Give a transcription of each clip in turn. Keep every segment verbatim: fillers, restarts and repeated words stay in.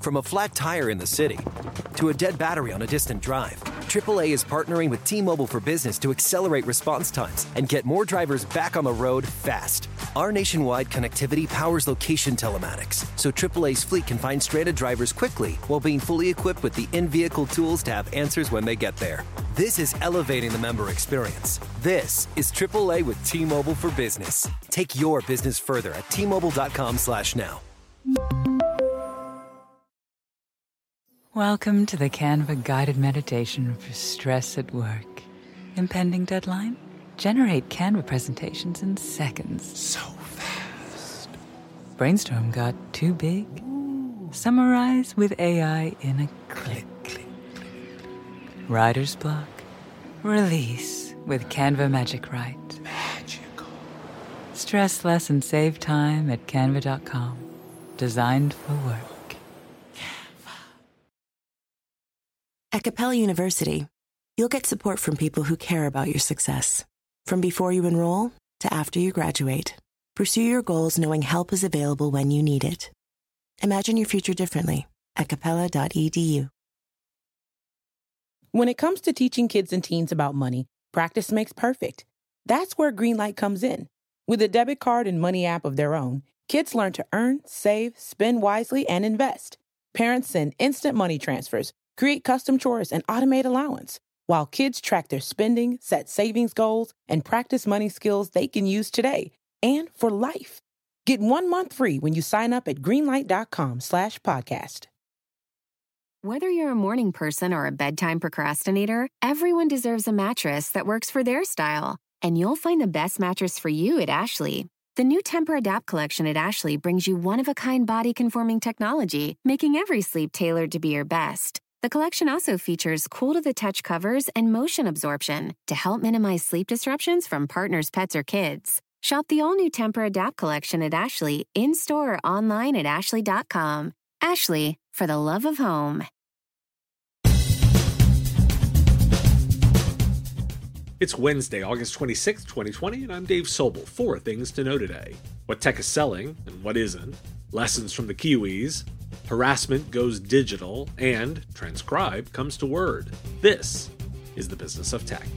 From a flat tire in the city to a dead battery on a distant drive, triple A is partnering with T-Mobile for Business to accelerate response times and get more drivers back on the road fast. Our nationwide connectivity powers location telematics, so triple A's fleet can find stranded drivers quickly while being fully equipped with the in-vehicle tools to have answers when they get there. This is elevating the member experience. This is triple A with T-Mobile for Business. Take your business further at T Mobile dot com slash now. Welcome to the Canva guided meditation for stress at work. Impending deadline? Generate Canva presentations in seconds. So fast. Brainstorm got too big? Ooh. Summarize with A I in a click. click, click. Writer's block? Release with Canva Magic Write. Magical. Stress less and save time at canva dot com. Designed for work. At Capella University, you'll get support from people who care about your success. From before you enroll to after you graduate, pursue your goals knowing help is available when you need it. Imagine your future differently at capella dot e d u. When it comes to teaching kids and teens about money, practice makes perfect. That's where Greenlight comes in. With a debit card and money app of their own, kids learn to earn, save, spend wisely, and invest. Parents send instant money transfers, create custom chores, and automate allowance, while kids track their spending, set savings goals, and practice money skills they can use today and for life. Get one month free when you sign up at greenlight dot com slash podcast. Whether you're a morning person or a bedtime procrastinator, everyone deserves a mattress that works for their style. And you'll find the best mattress for you at Ashley. The new Tempur-Adapt collection at Ashley brings you one-of-a-kind body-conforming technology, making every sleep tailored to be your best. The collection also features cool-to-the-touch covers and motion absorption to help minimize sleep disruptions from partners, pets, or kids. Shop the all-new Tempur-Adapt collection at Ashley, in-store or online at ashley dot com. Ashley, for the love of home. It's Wednesday, August twenty-sixth, twenty twenty, and I'm Dave Sobel. Four things to know today. What tech is selling and what isn't. Lessons from the Kiwis. Harassment goes digital, and Transcribe comes to Word. This is the Business of Tech.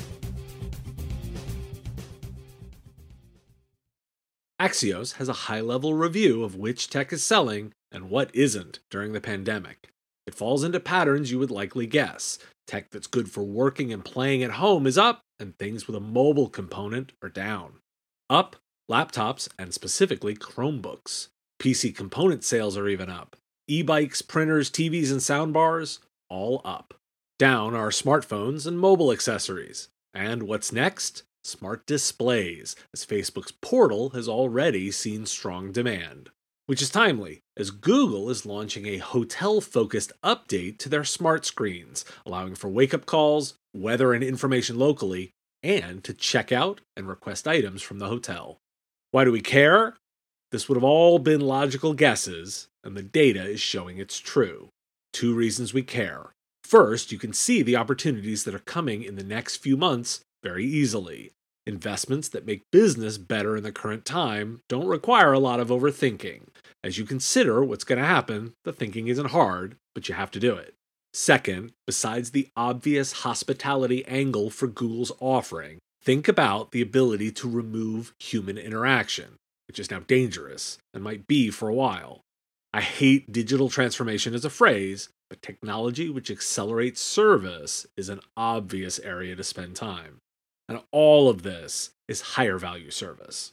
Axios has a high-level review of which tech is selling and what isn't during the pandemic. It falls into patterns you would likely guess. Tech that's good for working and playing at home is up, and things with a mobile component are down. Up, laptops and specifically Chromebooks. P C component sales are even up. E-bikes, printers, T Vs, and soundbars, all up. Down are smartphones and mobile accessories. And what's next? Smart displays, as Facebook's Portal has already seen strong demand. Which is timely, as Google is launching a hotel-focused update to their smart screens, allowing for wake-up calls, weather and information locally, and to check out and request items from the hotel. Why do we care? This would have all been logical guesses, and the data is showing it's true. Two reasons we care. First, you can see the opportunities that are coming in the next few months very easily. Investments that make business better in the current time don't require a lot of overthinking. As you consider what's going to happen, the thinking isn't hard, but you have to do it. Second, besides the obvious hospitality angle for Google's offering, think about the ability to remove human interaction, which is now dangerous and might be for a while. I hate digital transformation as a phrase, but technology which accelerates service is an obvious area to spend time. And all of this is higher value service.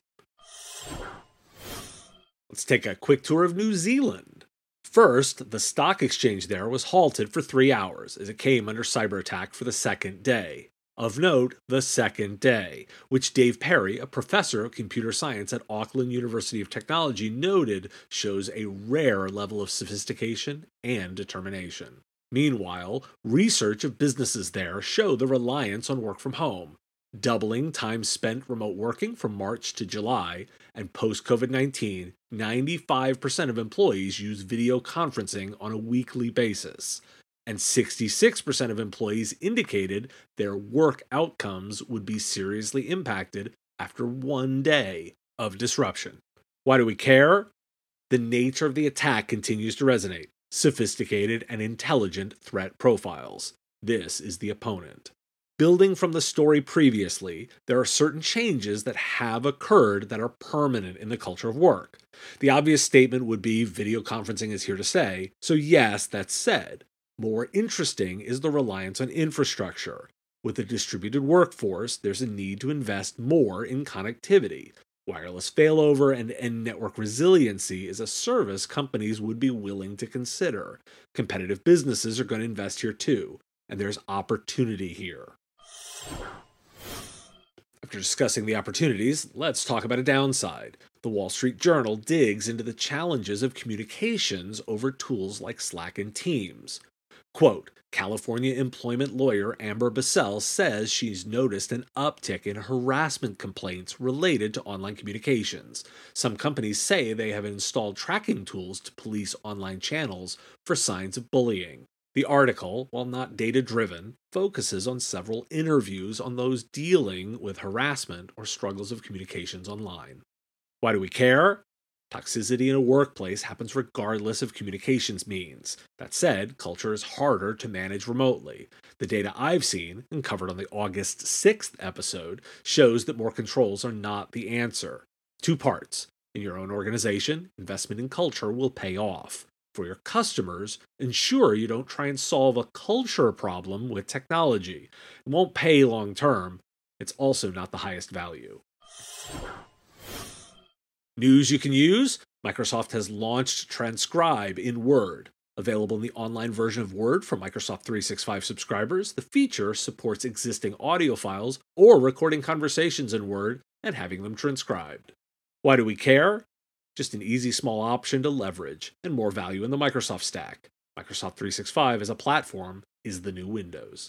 Let's take a quick tour of New Zealand. First, the stock exchange there was halted for three hours as it came under cyber attack for the second day. Of note, the second day, which Dave Perry, a professor of computer science at Auckland University of Technology, noted shows a rare level of sophistication and determination. Meanwhile, research of businesses there show the reliance on work from home, doubling time spent remote working from March to July, and post-COVID nineteen, ninety-five percent of employees use video conferencing on a weekly basis, and sixty-six percent of employees indicated their work outcomes would be seriously impacted after one day of disruption. Why do we care? The nature of the attack continues to resonate. sophisticated and intelligent threat profiles. This is the opponent. Building from the story previously, there are certain changes that have occurred that are permanent in the culture of work. The obvious statement would be video conferencing is here to stay, so yes, that's said. More interesting is the reliance on infrastructure. With a distributed workforce, there's a need to invest more in connectivity. Wireless failover and end network resiliency is a service companies would be willing to consider. Competitive businesses are going to invest here too, and there's opportunity here. After discussing the opportunities, let's talk about a downside. The Wall Street Journal digs into the challenges of communications over tools like Slack and Teams. Quote, California employment lawyer Amber Bissell says she's noticed an uptick in harassment complaints related to online communications. Some companies say they have installed tracking tools to police online channels for signs of bullying. The article, while not data-driven, focuses on several interviews on those dealing with harassment or struggles of communications online. Why do we care? Toxicity in a workplace happens regardless of communications means. That said, culture is harder to manage remotely. The data I've seen, and covered on the August sixth episode, shows that more controls are not the answer. Two parts. In your own organization, investment in culture will pay off. For your customers, ensure you don't try and solve a culture problem with technology. It won't pay long term. It's also not the highest value. News you can use? Microsoft has launched Transcribe in Word. Available in the online version of Word for Microsoft three sixty-five subscribers, the feature supports existing audio files or recording conversations in Word and having them transcribed. Why do we care? Just an easy small option to leverage, and more value in the Microsoft stack. Microsoft three sixty-five as a platform is the new Windows.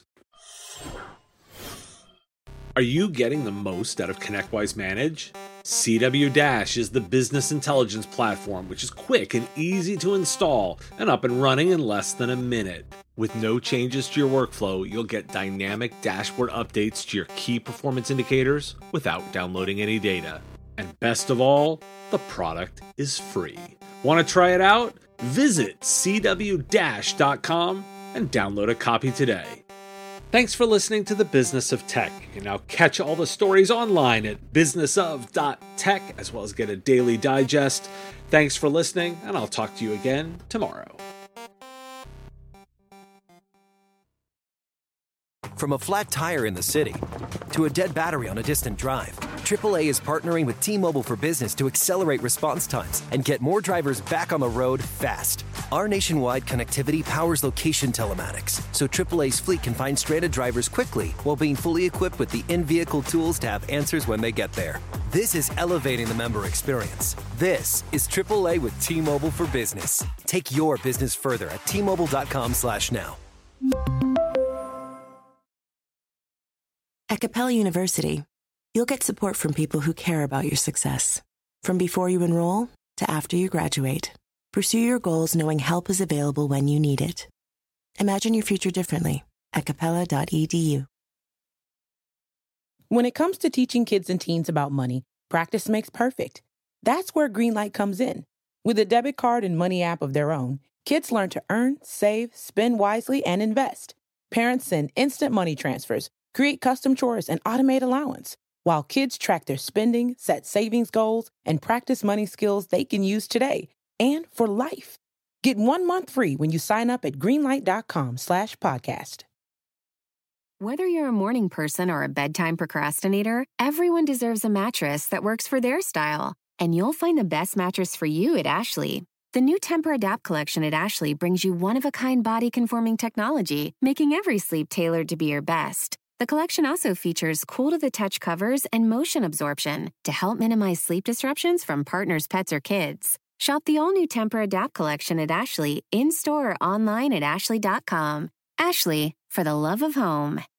Are you getting the most out of ConnectWise Manage? C W Dash is the business intelligence platform, which is quick and easy to install and up and running in less than a minute. With no changes to your workflow, you'll get dynamic dashboard updates to your key performance indicators without downloading any data. And best of all, the product is free. Want to try it out? Visit c w dash dot com and download a copy today. Thanks for listening to The Business of Tech. You can now catch all the stories online at business of dot tech, as well as get a daily digest. Thanks for listening, and I'll talk to you again tomorrow. From a flat tire in the city to a dead battery on a distant drive, triple A is partnering with T-Mobile for Business to accelerate response times and get more drivers back on the road fast. Our nationwide connectivity powers location telematics, so triple A's fleet can find stranded drivers quickly while being fully equipped with the in-vehicle tools to have answers when they get there. This is elevating the member experience. This is triple A with T-Mobile for Business. Take your business further at T Mobile dot com slash now. At Capella University, you'll get support from people who care about your success. From before you enroll to after you graduate, pursue your goals knowing help is available when you need it. Imagine your future differently at capella dot e d u. When it comes to teaching kids and teens about money, practice makes perfect. That's where Greenlight comes in. With a debit card and money app of their own, kids learn to earn, save, spend wisely, and invest. Parents send instant money transfers, create custom chores, and automate allowance, while kids track their spending, set savings goals, and practice money skills they can use today and for life. Get one month free when you sign up at greenlight dot com slash podcast. Whether you're a morning person or a bedtime procrastinator, everyone deserves a mattress that works for their style. And you'll find the best mattress for you at Ashley. The new Temper-Adapt collection at Ashley brings you one-of-a-kind body-conforming technology, making every sleep tailored to be your best. The collection also features cool-to-the-touch covers and motion absorption to help minimize sleep disruptions from partners, pets, or kids. Shop the all-new Temper-Adapt collection at Ashley, in-store or online at ashley dot com. Ashley, for the love of home.